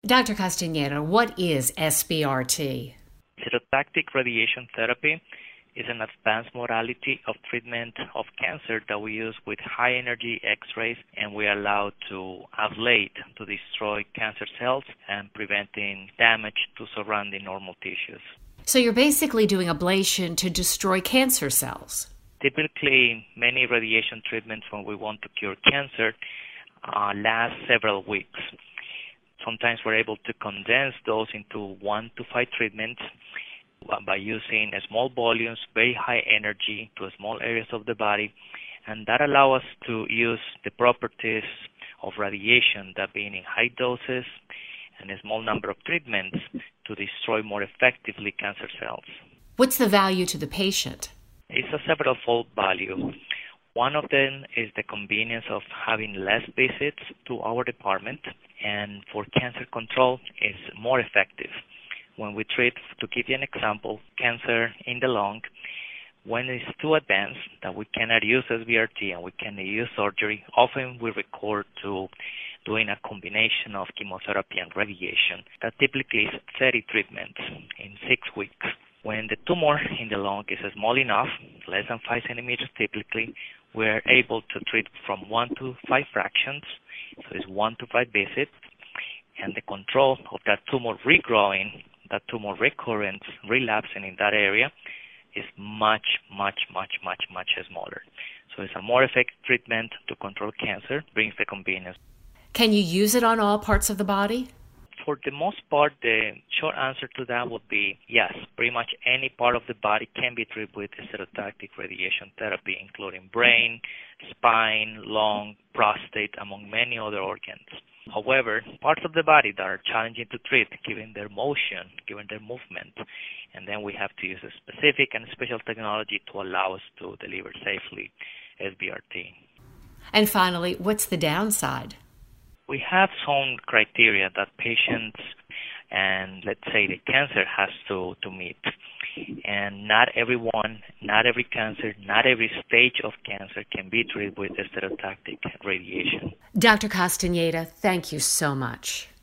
Dr. Castaneda, what is SBRT? Cytotoxic radiation therapy is an advanced modality of treatment of cancer that we use with high-energy X-rays, and we are allowed to ablate to destroy cancer cells and preventing damage to surrounding normal tissues. So you're basically doing ablation to destroy cancer cells. Typically, many radiation treatments when we want to cure cancer last several weeks. Sometimes we're able to condense those into 1 to 5 treatments by using small volumes, very high energy to small areas of the body, and that allows us to use the properties of radiation, that being in high doses and a small number of treatments, to destroy more effectively cancer cells. What's the value to the patient? It's a several-fold value. One of them is the convenience of having less visits to our department, and for cancer control, it's more effective. When we treat, to give you an example, cancer in the lung, when it's too advanced that we cannot use SBRT and we cannot use surgery, often we resort to doing a combination of chemotherapy and radiation. That typically is 30 treatments in 6 weeks. When the tumor in the lung is small enough, less than 5 centimeters typically, we're able to treat from 1 to 5 fractions, so it's 1 to 5 visits, and the control of that tumor regrowing, that tumor recurrence, relapsing in that area is much smaller. So it's a more effective treatment to control cancer, brings the convenience. Can you use it on all parts of the body? For the most part, the short answer to that would be yes. Pretty much any part of the body can be treated with cytotoxic radiation therapy, including brain, spine, lung, prostate, among many other organs. However, parts of the body that are challenging to treat, given their motion, given their movement, and then we have to use a specific and special technology to allow us to deliver safely SBRT. And finally, what's the downside? We have some criteria that patients and, let's say, the cancer has to meet. And not everyone, not every cancer, not every stage of cancer can be treated with cytotoxic radiation. Dr. Castaneda, thank you so much.